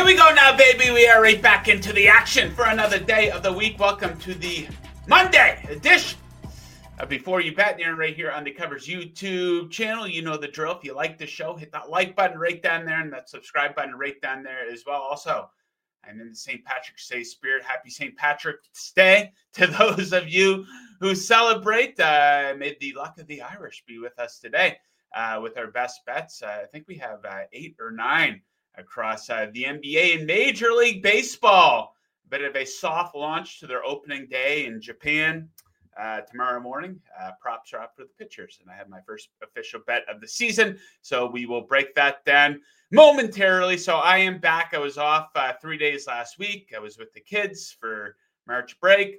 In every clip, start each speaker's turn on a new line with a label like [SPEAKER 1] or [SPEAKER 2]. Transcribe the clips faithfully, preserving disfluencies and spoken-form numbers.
[SPEAKER 1] we go now, baby. We are right back into the action for another day of the week. Welcome to the Monday edition of Before You Bet. You're right here on the Covers YouTube channel. You know the drill. If you like the show, hit that like button right down there and that subscribe button right down there as well. Also, I'm in the Saint Patrick's Day spirit. Happy Saint Patrick's Day to those of you who celebrate. Uh, may the luck of the Irish be with us today uh, with our best bets. Uh, I think we have uh, eight or nine across uh, the N B A and Major League Baseball. A bit of a soft launch to their opening day in Japan uh, tomorrow morning. Uh, props are up for the pitchers, and I have my first official bet of the season, so we will break that down momentarily. So I am back. I was off uh, three days last week. I was with the kids for March break.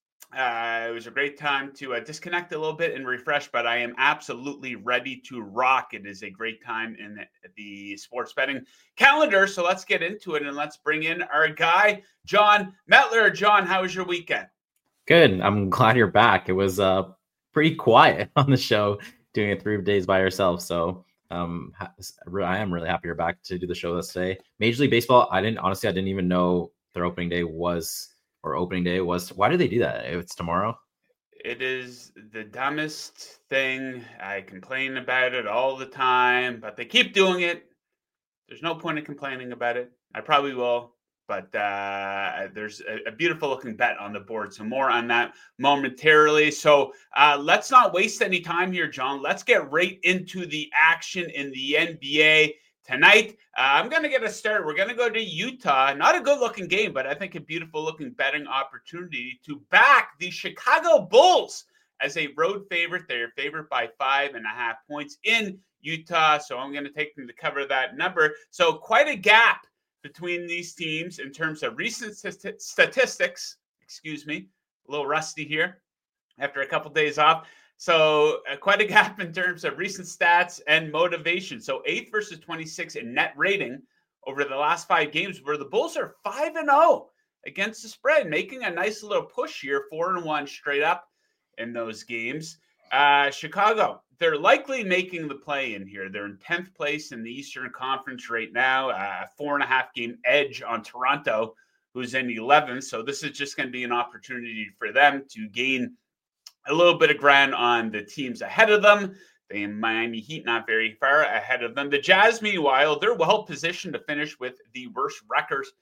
[SPEAKER 1] Uh, it was a great time to uh, disconnect a little bit and refresh, but I am absolutely ready to rock. It is a great time in the, the sports betting calendar. So let's get into it and let's bring in our guy, John Metler. John, how was your weekend?
[SPEAKER 2] Good. I'm glad you're back. It was uh, pretty quiet on the show, doing it three days by yourself. So um, I am really happy you're back to do the show this day. Major League Baseball, I didn't, honestly, I didn't even know their opening day was or opening day was. Why did they do that? It's tomorrow.
[SPEAKER 1] It is the dumbest thing. I complain about it all the time, but they keep doing it. There's no point in complaining about it. I probably will, but uh, there's a, a beautiful looking bet on the board. So more on that momentarily. So uh, let's not waste any time here, John. Let's get right into the action in the N B A tonight. Uh, I'm going to get us started. We're going to go to Utah. Not a good-looking game, but I think a beautiful-looking betting opportunity to back the Chicago Bulls as a road favorite. They're favored by five and a half points in Utah, so I'm going to take them to cover that number. So quite a gap between these teams in terms of recent st- statistics. Excuse me, a little rusty here after a couple days off. So uh, quite a gap in terms of recent stats and motivation. So eighth versus twenty-six in net rating over the last five games, where the Bulls are five and zero against the spread, making a nice little push here, four and one straight up in those games. Uh, Chicago, they're likely making the play in here. They're in tenth place in the Eastern Conference right now, a uh, four and a half game edge on Toronto, who's in eleventh. So this is just going to be an opportunity for them to gain a little bit of ground on the teams ahead of them. The Miami Heat not very far ahead of them. The Jazz, meanwhile, they're well positioned to finish with the worst records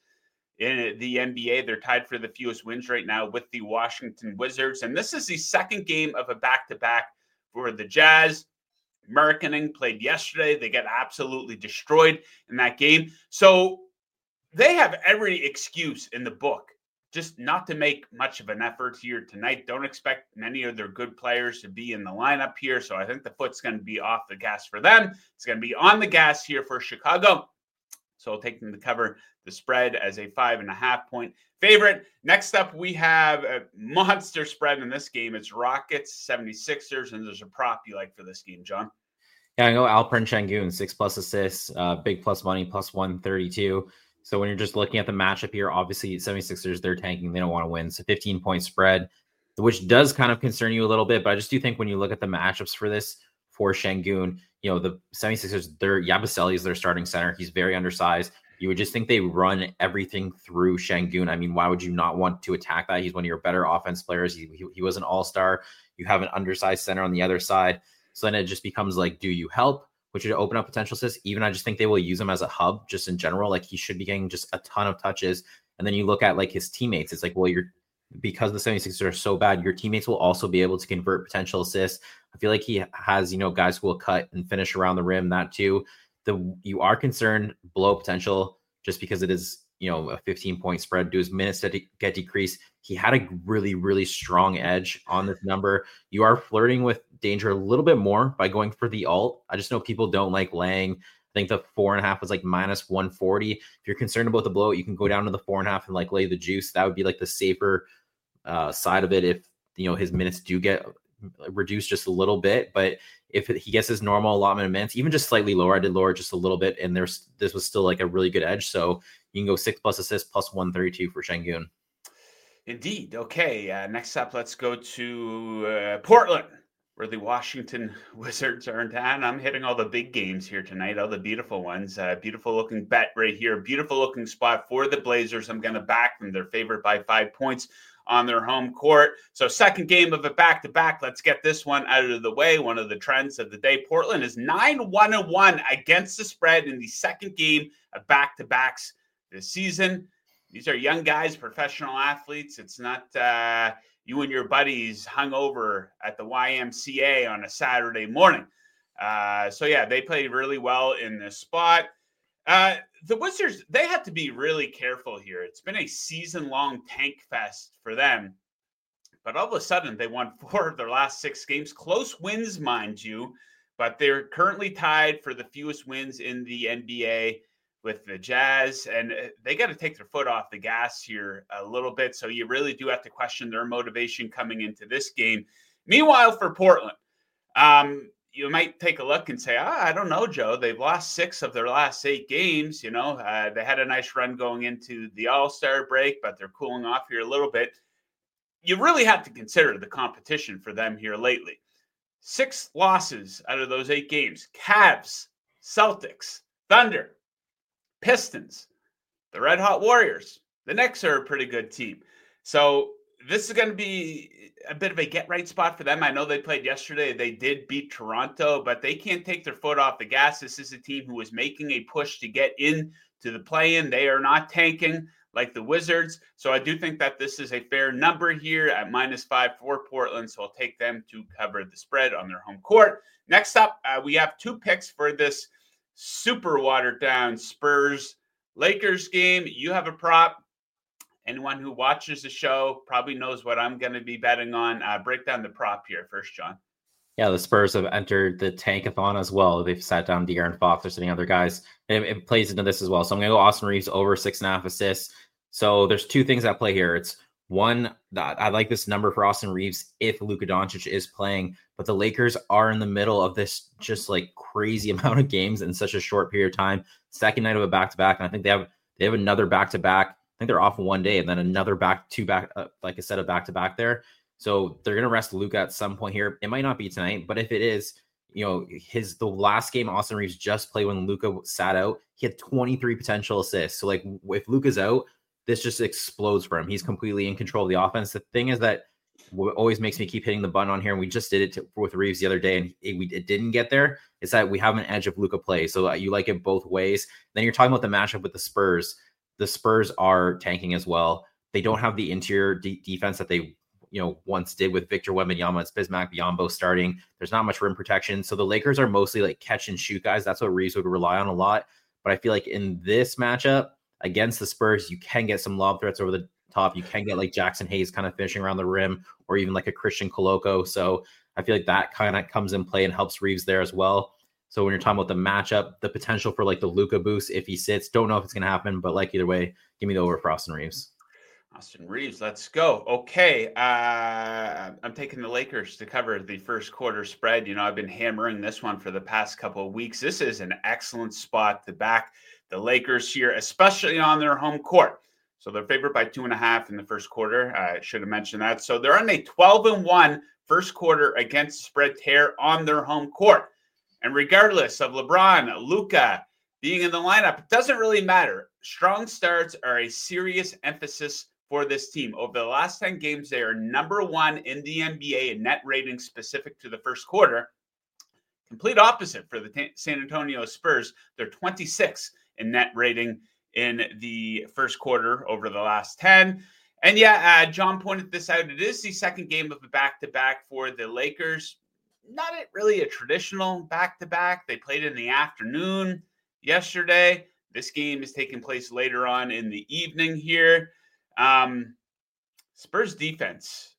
[SPEAKER 1] in the N B A. They're tied for the fewest wins right now with the Washington Wizards. And this is the second game of a back-to-back for the Jazz. Markkanen played yesterday. They got absolutely destroyed in that game. So they have every excuse in the book just not to make much of an effort here tonight. Don't expect many of their good players to be in the lineup here. So I think the foot's going to be off the gas for them. It's going to be on the gas here for Chicago. So I'll take them to cover the spread as a five and a half point favorite. Next up, we have a monster spread in this game. It's Rockets, seventy-sixers, and there's a prop you like for this game, John.
[SPEAKER 2] Yeah, I go Alperen Sengun, six plus assists, uh, big plus money, plus one thirty-two. So when you're just looking at the matchup here, obviously seventy-sixers, they're tanking. They don't want to win. So fifteen-point spread, which does kind of concern you a little bit. But I just do think when you look at the matchups for this, for Sengun, you know, the seventy-sixers, they're Yabusele is their starting center. He's very undersized. You would just think they run everything through Sengun. I mean, why would you not want to attack that? He's one of your better offense players. He, he, he was an all-star. You have an undersized center on the other side. So then it just becomes like, do you help? Which would open up potential assists. Even I just think they will use him as a hub just in general. Like he should be getting just a ton of touches. And then you look at like his teammates. It's like, well, you're because the seventy-sixers are so bad, your teammates will also be able to convert potential assists. I feel like he has, you know, guys who will cut and finish around the rim. That too. The you are concerned blow potential just because it is, you know, a fifteen point spread. Do his minutes to get decreased? He had a really, really strong edge on this number. You are flirting with danger a little bit more by going for the alt. I just know people don't like laying. I think the four and a half was like minus one forty. If you're concerned about the blowout, you can go down to the four and a half and like lay the juice. That would be like the safer uh, side of it. If, you know, his minutes do get reduced just a little bit, but if he gets his normal allotment of minutes, even just slightly lower, I did lower just a little bit. And there's, this was still like a really good edge. So you can go six plus assists plus one thirty-two for Sengun.
[SPEAKER 1] Indeed. Okay. Uh, next up, let's go to uh, Portland where the Washington Wizards are in town. I'm hitting all the big games here tonight, all the beautiful ones. Uh, beautiful looking bet right here. Beautiful looking spot for the Blazers. I'm going to back them. They're favored by five points on their home court. So second game of a back-to-back. Let's get this one out of the way. One of the trends of the day. Portland is nine one and one against the spread in the second game of back-to-backs this season. These are young guys, professional athletes. It's not uh, you and your buddies hung over at the Y M C A on a Saturday morning. Uh, so, yeah, they played really well in this spot. Uh, the Wizards, they have to be really careful here. It's been a season-long tank fest for them. But all of a sudden, they won four of their last six games. Close wins, mind you. But they're currently tied for the fewest wins in the N B A with the Jazz, and they got to take their foot off the gas here a little bit. So you really do have to question their motivation coming into this game. Meanwhile, for Portland, um, you might take a look and say, oh, I don't know, Joe. They've lost six of their last eight games. You know, uh, they had a nice run going into the All-Star break, but they're cooling off here a little bit. You really have to consider the competition for them here lately. Six losses out of those eight games. Cavs, Celtics, Thunder, Pistons, the Red Hot Warriors. The Knicks are a pretty good team. So this is going to be a bit of a get-right spot for them. I know they played yesterday. They did beat Toronto, but they can't take their foot off the gas. This is a team who is making a push to get into the play-in. They are not tanking like the Wizards. So I do think that this is a fair number here at minus five for Portland. So I'll take them to cover the spread on their home court. Next up, uh, we have two picks for this super watered down Spurs Lakers game. You have a prop. Anyone who watches the show probably knows what I'm going to be betting on. Uh, break down the prop here first, John.
[SPEAKER 2] Yeah, the Spurs have entered the tankathon as well. They've sat down De'Aaron Fox. They're sitting other guys. It, it plays into this as well. So I'm going to go Austin Reeves over six and a half assists. So there's two things at play here. It's one, I like this number for Austin Reeves if Luka Doncic is playing, but the Lakers are in the middle of this just like crazy amount of games in such a short period of time. Second night of a back-to-back, and I think they have they have another back-to-back. I think they're off one day, and then another back two back uh, like a set of back-to-back there. So they're gonna rest Luka at some point here. It might not be tonight, but if it is, you know, his the last game Austin Reeves just played when Luka sat out, he had twenty-three potential assists. So like if Luka's out, this just explodes for him. He's completely in control of the offense. The thing is that what always makes me keep hitting the button on here, and we just did it to, with Reeves the other day, and it, we, it didn't get there, is that we have an edge of Luka play. So uh, you like it both ways. Then you're talking about the matchup with the Spurs. The Spurs are tanking as well. They don't have the interior de- defense that they you know once did with Victor Wembanyama. It's Bismack Biyombo starting. There's not much rim protection. So the Lakers are mostly like catch and shoot guys. That's what Reeves would rely on a lot. But I feel like in this matchup, against the Spurs, you can get some lob threats over the top. You can get like Jackson Hayes kind of finishing around the rim, or even like a Christian Coloco. So I feel like that kind of comes in play and helps Reeves there as well. So when you're talking about the matchup, the potential for like the Luka boost if he sits, don't know if it's going to happen, but like either way, give me the over for Austin Reeves.
[SPEAKER 1] Austin Reeves, let's go. Okay, uh, I'm taking the Lakers to cover the first quarter spread. You know, I've been hammering this one for the past couple of weeks. This is an excellent spot to back the Lakers here, especially on their home court. So they're favored by two and a half in the first quarter. I should have mentioned that. So they're on a twelve and one first quarter against spread tear on their home court. And regardless of LeBron, Luka being in the lineup, it doesn't really matter. Strong starts are a serious emphasis for this team. Over the last ten games, they are number one in the N B A in net rating specific to the first quarter. Complete opposite for the T- San Antonio Spurs. They're twenty-sixth in net rating in the first quarter over the last ten. And yeah, uh, John pointed this out. It is the second game of a back-to-back for the Lakers. Not really a traditional back-to-back. They played in the afternoon yesterday. This game is taking place later on in the evening here. Um, Spurs defense,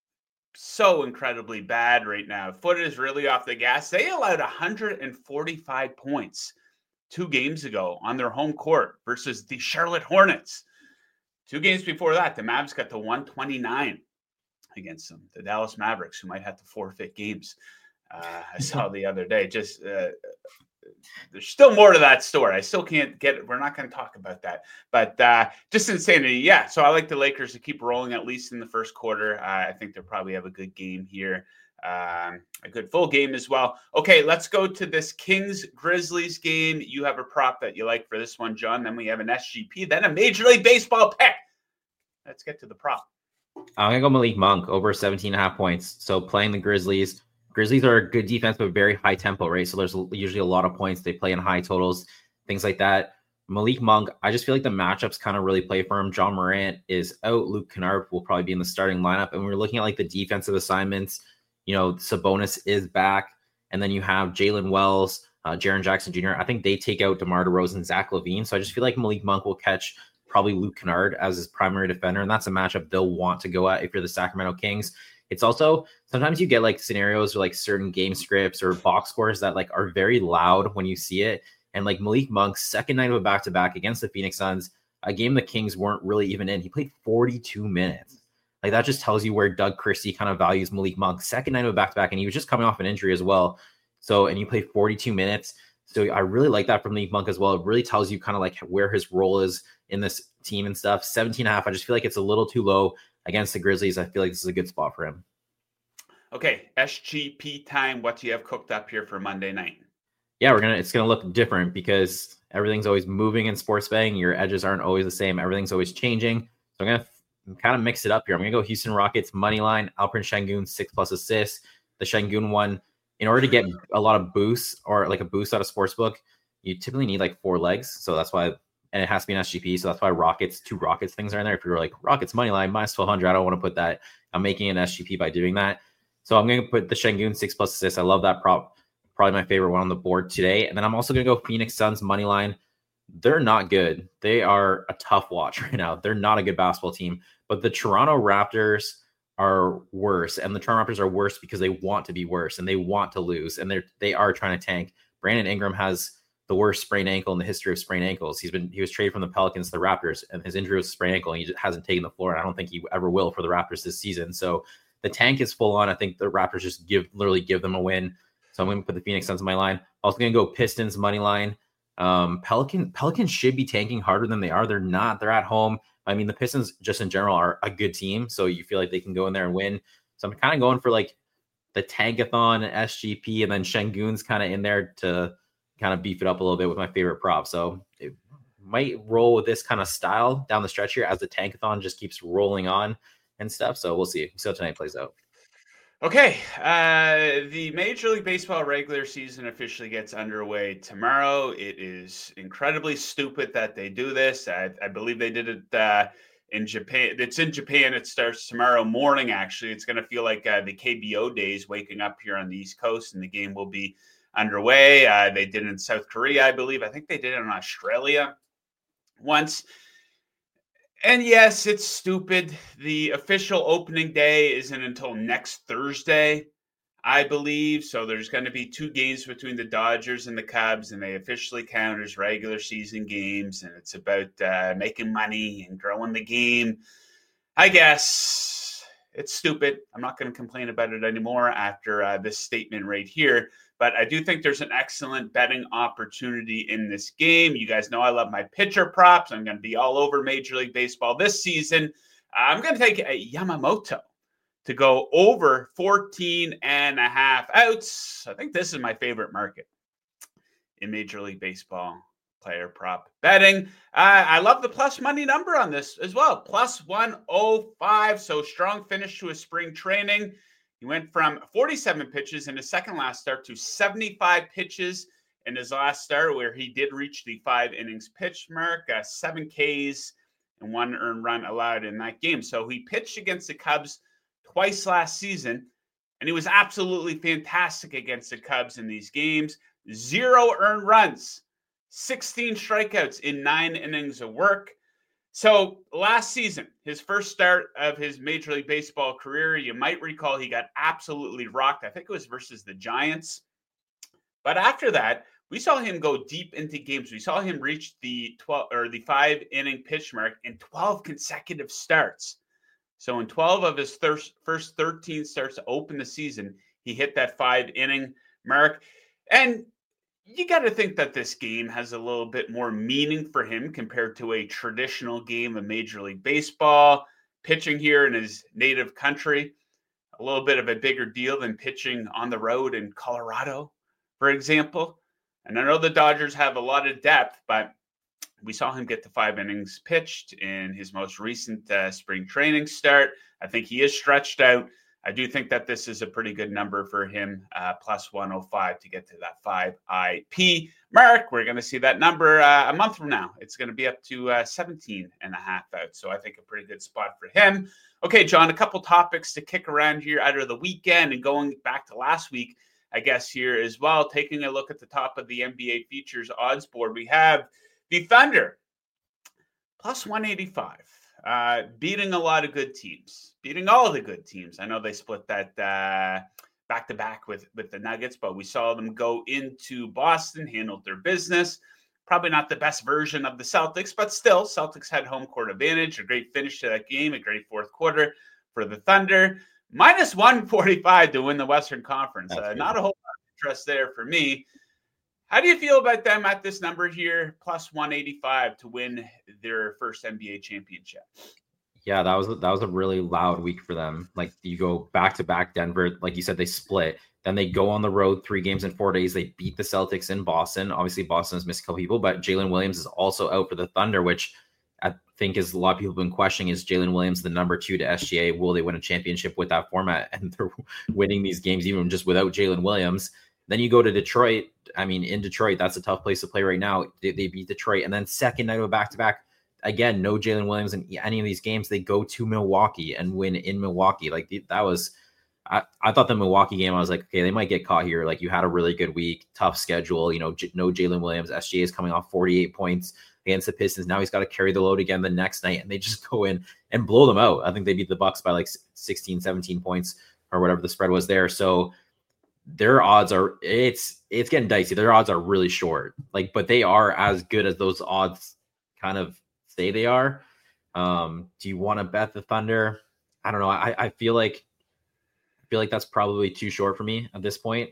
[SPEAKER 1] so incredibly bad right now. Foot is really off the gas. They allowed one hundred forty-five points two games ago on their home court versus the Charlotte Hornets. Two games before that, the Mavs got to one twenty-nine against them. The Dallas Mavericks, who might have to forfeit games. Uh, I saw the other day. Just uh, there's still more to that story. I still can't get it. We're not going to talk about that. But uh, just insanity. Yeah, so I like the Lakers to keep rolling at least in the first quarter. Uh, I think they'll probably have a good game here. um, a good full game as well. Okay, let's go to this Kings-Grizzlies game. You have a prop that you like for this one, John. Then we have an S G P, then a Major League Baseball pick. Let's get to the prop.
[SPEAKER 2] I'm going to go Malik Monk over seventeen and a half points. So playing the Grizzlies. Grizzlies are a good defense, but very high tempo, right? So there's usually a lot of points. They play in high totals, things like that. Malik Monk, I just feel like the matchups kind of really play for him. John Morant is out. Luke Kennard will probably be in the starting lineup. And we're looking at like the defensive assignments. You know, Sabonis is back. And then you have Jalen Wells, uh, Jaren Jackson Junior I think they take out DeMar DeRozan, Zach LaVine. So I just feel like Malik Monk will catch probably Luke Kennard as his primary defender. And that's a matchup they'll want to go at if you're the Sacramento Kings. It's also, sometimes you get like scenarios or like certain game scripts or box scores that like are very loud when you see it. And like Malik Monk's second night of a back-to-back against the Phoenix Suns, a game the Kings weren't really even in. He played forty-two minutes. Like that just tells you where Doug Christie kind of values Malik Monk. Second night of a back-to-back, and he was just coming off an injury as well. So, and you played forty-two minutes. So I really like that from Malik Monk as well. It really tells you kind of like where his role is in this team and stuff. seventeen and a half, I just feel like it's a little too low against the Grizzlies. I feel like this is a good spot for him.
[SPEAKER 1] Okay, S G P time. What do you have cooked up here for Monday night?
[SPEAKER 2] Yeah, we're gonna. It's gonna look different because everything's always moving in sports betting. Your edges aren't always the same. Everything's always changing. So I'm gonna f- kind of mix it up here. I'm gonna go Houston Rockets money line. Alperen Sengun six plus assists. The Sengun one, in order to get a lot of boosts or like a boost out of sportsbook, you typically need like four legs. So that's why, and it has to be an S G P. So that's why Rockets, two Rockets things are in there. If you're like Rockets money line minus twelve hundred, I don't want to put that. I'm making an S G P by doing that. So I'm gonna put the Sengun six plus assists. I love that prop. Probably my favorite one on the board today. And then I'm also going to go Phoenix Suns money line. They're not good. They are a tough watch right now. They're not a good basketball team. But the Toronto Raptors are worse. And the Toronto Raptors are worse because they want to be worse and they want to lose. And they're they are trying to tank. Brandon Ingram has the worst sprained ankle in the history of sprained ankles. He's been he was traded from the Pelicans to the Raptors, and his injury was a sprained ankle, and he just hasn't taken the floor. And I don't think he ever will for the Raptors this season. So the tank is full on. I think the Raptors just give literally give them a win. So I'm going to put the Phoenix Suns in my line. Also going to go Pistons money line. Um, Pelican Pelicans should be tanking harder than they are. They're not. They're at home. I mean, the Pistons just in general are a good team, so you feel like they can go in there and win. So I'm kind of going for like the Tankathon, S G P, and then Sengun's kind of in there to kind of beef it up a little bit with my favorite prop. So it might roll with this kind of style down the stretch here as the Tankathon just keeps rolling on and stuff. So we'll see. See how tonight plays out.
[SPEAKER 1] Okay, uh, the Major League Baseball regular season officially gets underway tomorrow. It is incredibly stupid that they do this. I, I believe they did it uh, in Japan. It's in Japan. It starts tomorrow morning, actually. It's going to feel like uh, the K B O days waking up here on the East Coast, and the game will be underway. Uh, they did it in South Korea, I believe. I think they did it in Australia once. And yes, it's stupid. The official opening day isn't until next Thursday, I believe. So there's going to be two games between the Dodgers and the Cubs, and they officially count as regular season games. And it's about uh, making money and growing the game. I guess it's stupid. I'm not going to complain about it anymore after uh, this statement right here. But I do think there's an excellent betting opportunity in this game. You guys know I love my pitcher props. I'm going to be all over Major League Baseball this season. I'm going to take a Yamamoto to go over fourteen and a half outs. I think this is my favorite market in Major League Baseball player prop betting. Uh, I love the plus money number on this as well. Plus one oh five. So strong finish to a spring training. He went from forty-seven pitches in his second last start to seventy-five pitches in his last start, where he did reach the five innings pitch mark, uh, seven Ks and one earned run allowed in that game. So he pitched against the Cubs twice last season, and he was absolutely fantastic against the Cubs in these games. Zero earned runs, sixteen strikeouts in nine innings of work. So last season, his first start of his Major League Baseball career, you might recall he got absolutely rocked. I think it was versus the Giants. But after that, we saw him go deep into games. We saw him reach the twelve or the five inning pitch mark in twelve consecutive starts. So in twelve of his thir- first thirteen starts to open the season, he hit that five inning mark. And you got to think that this game has a little bit more meaning for him compared to a traditional game of Major League Baseball, pitching here in his native country. a little bit of a bigger deal than pitching on the road in Colorado, for example. And I know the Dodgers have a lot of depth, but we saw him get to five innings pitched in his most recent uh, spring training start. I think he is stretched out. I do think that this is a pretty good number for him, uh, plus one oh five to get to that five I P mark. We're going to see that number uh, a month from now. It's going to be up to uh, seventeen and a half out. So I think a pretty good spot for him. Okay, John, a couple topics to kick around here out of the weekend and going back to last week, I guess, here as well. Taking a look at the top of the N B A Futures odds board, we have the Thunder, plus one eighty-five. Uh, beating a lot of good teams, beating all the good teams. I know they split that uh, back-to-back with, with the Nuggets, but we saw them go into Boston, handled their business. Probably not the best version of the Celtics, but still, Celtics had home court advantage, a great finish to that game, a great fourth quarter for the Thunder. Minus one forty-five to win the Western Conference. Uh, not a whole lot of interest there for me. How do you feel about them at this number here, plus one eighty-five to win their first N B A championship?
[SPEAKER 2] Yeah, that was that was a really loud week for them. Like, you go back to back Denver, like you said, they split. Then they go on the road three games in four days. They beat the Celtics in Boston. Obviously, Boston's missed a couple people, but Jalen Williams is also out for the Thunder, which I think is a lot of people have been questioning. Is Jalen Williams the number two to S G A? Will they win a championship with that format? And they're winning these games even just without Jalen Williams. Then you go to Detroit. I mean, in Detroit, that's a tough place to play right now. They, they beat Detroit. And then second night of a back-to-back, again, no Jalen Williams in any of these games. They go to Milwaukee and win in Milwaukee. Like, that was – I I thought the Milwaukee game, I was like, okay, they might get caught here. Like, you had a really good week, tough schedule. You know, J- no Jalen Williams. S G A is coming off forty-eight points against the Pistons. Now he's got to carry the load again the next night, and they just go in and blow them out. I think they beat the Bucks by like sixteen, seventeen points or whatever the spread was there. So – their odds are it's it's getting dicey. Their odds are really short, like, but they are as good as those odds kind of say they are. Um, do you want to bet the Thunder? I don't know. I, I feel like I feel like that's probably too short for me at this point.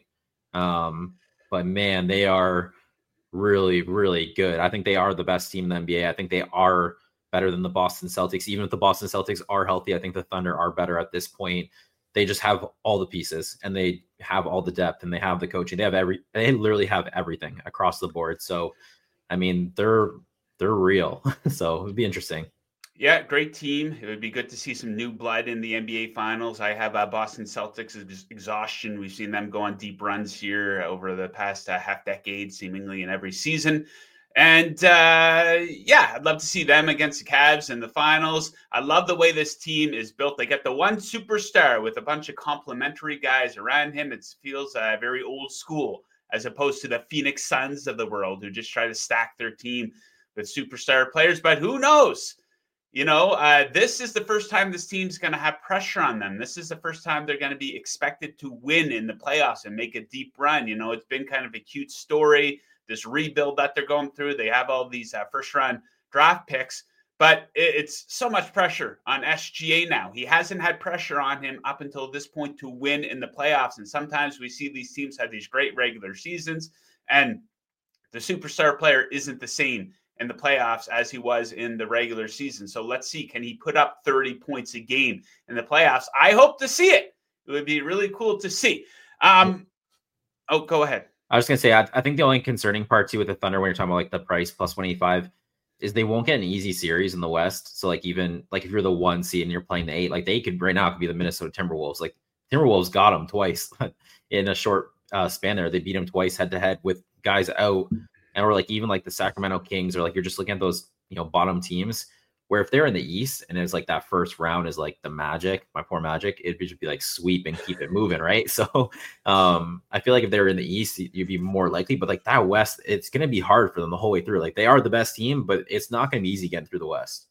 [SPEAKER 2] Um, but man, they are really, really good. I think they are the best team in the N B A. I think they are better than the Boston Celtics. Even if the Boston Celtics are healthy, I think the Thunder are better at this point. They just have all the pieces, and they have all the depth, and they have the coaching. They have every, they literally have everything across the board. So, I mean, they're, they're real. So it would be interesting.
[SPEAKER 1] Yeah, great team. It would be good to see some new blood in the N B A Finals. I have uh, Boston Celtics exhaustion. We've seen them go on deep runs here over the past uh, half decade, seemingly in every season. And uh, yeah, I'd love to see them against the Cavs in the finals. I love the way this team is built. They get the one superstar with a bunch of complementary guys around him. It feels uh, very old school, as opposed to the Phoenix Suns of the world, who just try to stack their team with superstar players. But who knows? You know, uh, this is the first time this team's going to have pressure on them. This is the first time they're going to be expected to win in the playoffs and make a deep run. You know, it's been kind of a cute story, this rebuild that they're going through. They have all these uh, first-round draft picks, but it, it's so much pressure on S G A now. He hasn't had pressure on him up until this point to win in the playoffs, and sometimes we see these teams have these great regular seasons, and the superstar player isn't the same in the playoffs as he was in the regular season. So let's see, can he put up thirty points a game in the playoffs? I hope to see it. It would be really cool to see. Um, oh, go ahead.
[SPEAKER 2] I was going to say, I, I think the only concerning part too with the Thunder when you're talking about like the price plus one eighty-five is they won't get an easy series in the West. So like even like if you're the one seed and you're playing the eight, like they could right now could be the Minnesota Timberwolves. Like Timberwolves got them twice in a short uh, span there. They beat them twice head to head with guys out. And we're like even like the Sacramento Kings, or like you're just looking at those, you know, bottom teams where if they're in the East and it's like that first round is like the Magic, my poor Magic, it'd just be like sweep and keep it moving, right? So um, I feel like if they're in the East, you'd be more likely. But like that West, it's going to be hard for them the whole way through. Like they are the best team, but it's not going to be easy getting through the West.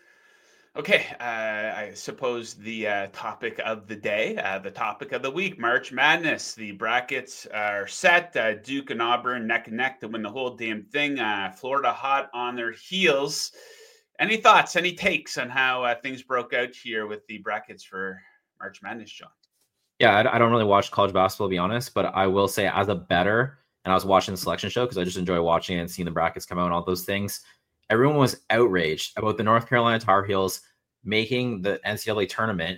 [SPEAKER 1] Okay, uh, I suppose the uh, topic of the day, uh, the topic of the week, March Madness. The brackets are set. Uh, Duke and Auburn neck and neck to win the whole damn thing. Uh, Florida hot on their heels. Any thoughts, any takes on how uh, things broke out here with the brackets for March Madness, John?
[SPEAKER 2] Yeah, I, I don't really watch college basketball, to be honest, but I will say as a bettor, and I was watching the selection show because I just enjoy watching it and seeing the brackets come out and all those things. Everyone was outraged about the North Carolina Tar Heels making the N C double A tournament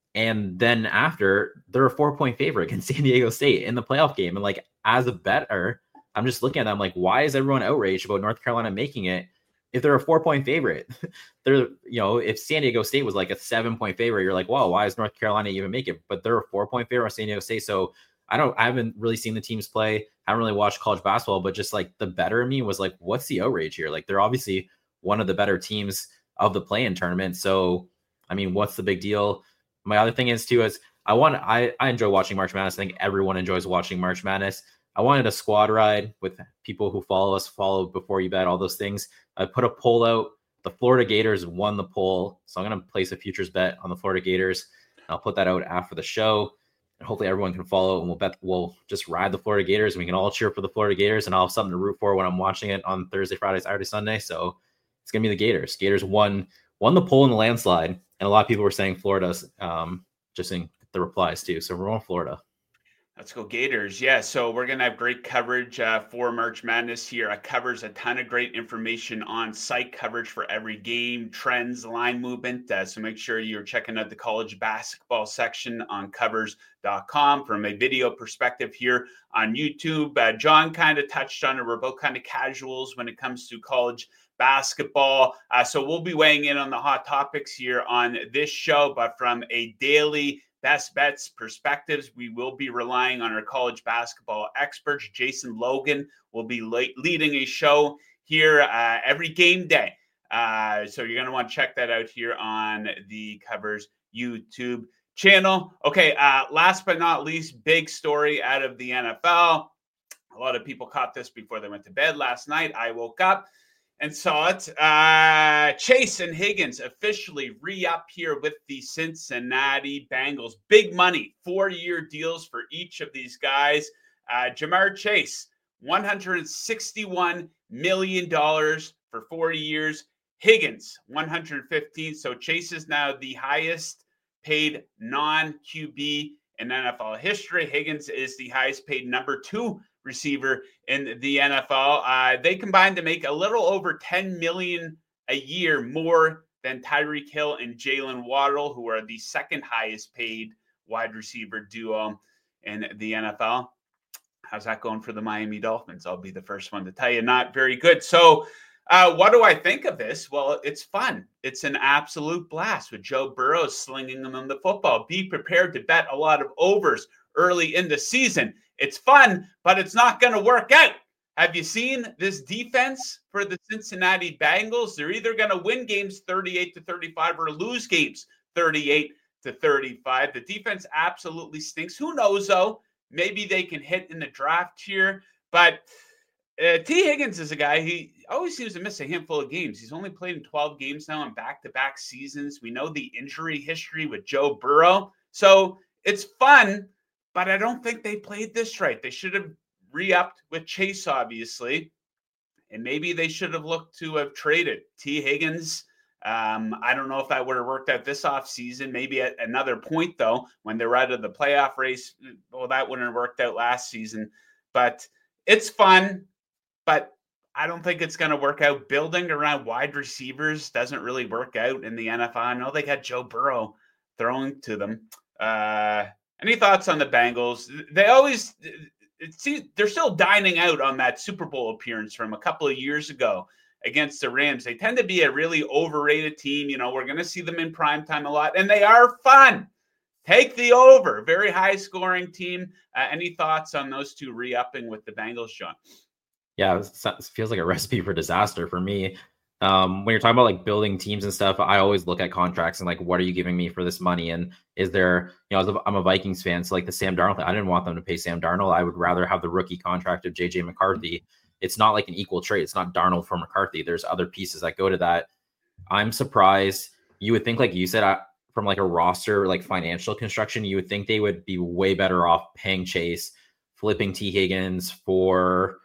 [SPEAKER 2] And then after, they're a four-point favorite against San Diego State in the playoff game. And like, as a bettor, I'm just looking at them like, why is everyone outraged about North Carolina making it if they're a four-point favorite? They're, you know, if San Diego State was like a seven-point favorite, you're like, whoa, why is North Carolina even make it? But they're a four-point favorite on San Diego State. So I don't, I haven't really seen the teams play. I haven't really watched college basketball, but just like the better in me was like, what's the outrage here? Like, they're obviously one of the better teams of the play-in tournament. So, I mean, what's the big deal? My other thing is too, is I want, I, I enjoy watching March Madness. I think everyone enjoys watching March Madness. I wanted a squad ride with people who follow us, follow before you bet, all those things. I put a poll out. The Florida Gators won the poll. So I'm going to place a futures bet on the Florida Gators. I'll put that out after the show. And hopefully everyone can follow, and we'll bet, we'll just ride the Florida Gators, and we can all cheer for the Florida Gators, and I'll have something to root for when I'm watching it on Thursday, Friday, Saturday, Sunday. So it's going to be the Gators. Gators won, won the poll in the landslide. And a lot of people were saying Florida's, um, just in the replies too. So we're on Florida.
[SPEAKER 1] Let's go Gators. Yeah, so we're going to have great coverage uh, for March Madness here. It covers a ton of great information on site coverage for every game, trends, line movement. Uh, so make sure you're checking out the college basketball section on covers dot com. From a video perspective here on YouTube, uh, John kind of touched on it. We're both kind of casuals when it comes to college basketball. Uh, so we'll be weighing in on the hot topics here on this show, but from a daily best bets perspectives, we will be relying on our college basketball experts. Jason Logan will be le- leading a show here uh, every game day. Uh, so you're going to want to check that out here on the Covers YouTube channel. Okay, uh, last but not least, big story out of the N F L. A lot of people caught this before they went to bed last night. I woke up and saw it. Uh, Chase and Higgins officially re-up here with the Cincinnati Bengals. Big money, four-year deals for each of these guys. Uh, Jamar Chase, one hundred sixty-one million dollars for forty years. Higgins, one hundred fifteen. So Chase is now the highest paid non-Q B in N F L history. Higgins is the highest paid number two receiver in the N F L. Uh, they combined to make a little over ten million dollars a year more than Tyreek Hill and Jalen Waddle, who are the second highest paid wide receiver duo in the N F L. How's that going for the Miami Dolphins? I'll be the first one to tell you, not very good. So uh, what do I think of this? Well, it's fun. It's an absolute blast with Joe Burrow slinging them the football. Be prepared to bet a lot of overs early in the season. It's fun, but it's not going to work out. Have you seen this defense for the Cincinnati Bengals? They're either going to win games thirty-eight to thirty-five or lose games thirty-eight to thirty-five. The defense absolutely stinks. Who knows, though? Maybe they can hit in the draft here. But uh, T. Higgins is a guy, he always seems to miss a handful of games. He's only played in twelve games now in back-to-back seasons. We know the injury history with Joe Burrow. So it's fun, but I don't think they played this right. They should have re-upped with Chase, obviously, and maybe they should have looked to have traded T. Higgins. Um, I don't know if that would have worked out this offseason. Maybe at another point, though, when they're out of the playoff race, well, that wouldn't have worked out last season. But it's fun, but I don't think it's going to work out. Building around wide receivers doesn't really work out in the N F L. I know they got Joe Burrow throwing to them. Uh, any thoughts on the Bengals? They always – see, they're still dining out on that Super Bowl appearance from a couple of years ago against the Rams. They tend to be a really overrated team. You know, we're going to see them in primetime a lot, and they are fun. Take the over. Very high-scoring team. Uh, any thoughts on those two re-upping with the Bengals, John?
[SPEAKER 2] Yeah, it feels like a recipe for disaster for me. Um, when you're talking about like building teams and stuff, I always look at contracts and like, what are you giving me for this money? And is there, you know, I'm a Vikings fan, so like the Sam Darnold thing, I didn't want them to pay Sam Darnold. I would rather have the rookie contract of J J McCarthy. It's not like an equal trade. It's not Darnold for McCarthy. There's other pieces that go to that. I'm surprised. You would think, like you said, I, from like a roster, like financial construction, you would think they would be way better off paying Chase, flipping T. Higgins for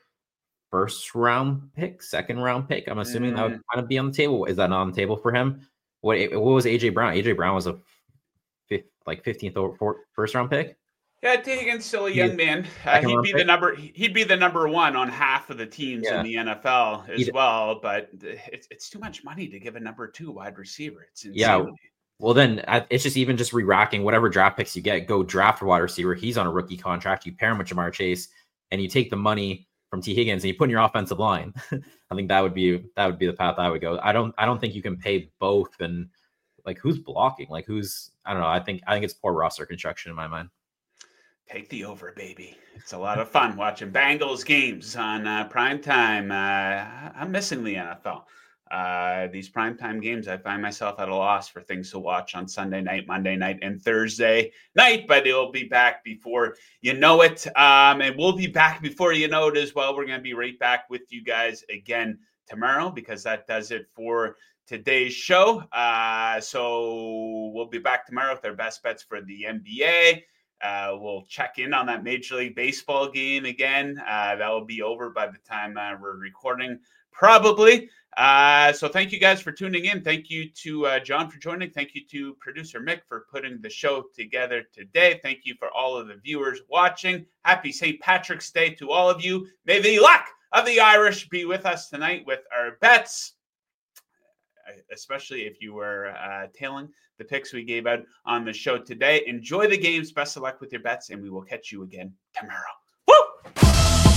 [SPEAKER 2] first round pick, second round pick. I'm assuming mm. that would kind of be on the table. Is that on the table for him? What what was A J Brown? A J Brown was a fifth, like fifteenth or first round pick.
[SPEAKER 1] Yeah, T. Higgins still a young man. Uh, he'd be pick? the number. He'd be the number one on half of the teams yeah. in the N F L as he'd, well. But it's it's too much money to give a number two wide receiver. It's insane.
[SPEAKER 2] Yeah. Well, then it's just even just re-racking whatever draft picks you get. Go draft a wide receiver. He's on a rookie contract. You pair him with Jamar Chase, and you take the money from T Higgins and you put in your offensive line. I think that would be that would be the path I would go. I don't I don't think you can pay both. And like, who's blocking? Like, who's I don't know. I think I think it's poor roster construction in my mind.
[SPEAKER 1] Take the over, baby. It's a lot of fun watching Bengals games on uh, primetime. Uh, I'm missing the N F L. Uh, these primetime games, I find myself at a loss for things to watch on Sunday night, Monday night, and Thursday night, but it'll be back before you know it. Um, and we'll be back before you know it as well. We're going to be right back with you guys again tomorrow, because that does it for today's show. Uh, so we'll be back tomorrow with our best bets for the N B A. Uh, we'll check in on that Major League Baseball game again. Uh, that will be over by the time uh, we're recording, probably. Uh, so thank you guys for tuning in. Thank you to uh, John for joining. Thank you to producer Mick for putting the show together today. Thank you for all of the viewers watching. Happy Saint Patrick's Day to all of you. May the luck of the Irish be with us tonight with our bets, especially if you were uh, tailing the picks we gave out on the show today. Enjoy the games. Best of luck with your bets, and we will catch you again tomorrow. Woo!